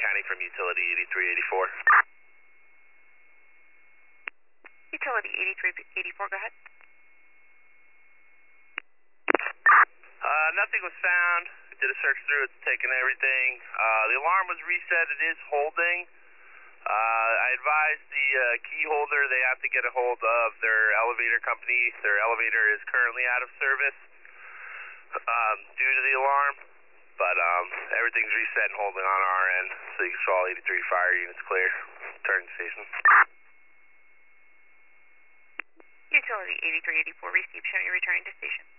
County from Utility 8384. Utility 8384, go ahead. Nothing was found. We did a search through, it's taken everything. The alarm was reset, it is holding. I advised the key holder they have to get a hold of their elevator company. Their elevator is currently out of service due to the alarm, but everything's reset and holding on our end, so you can show all 83 fire units clear. Turn to station. Utility 8384 received, showing you returning to station.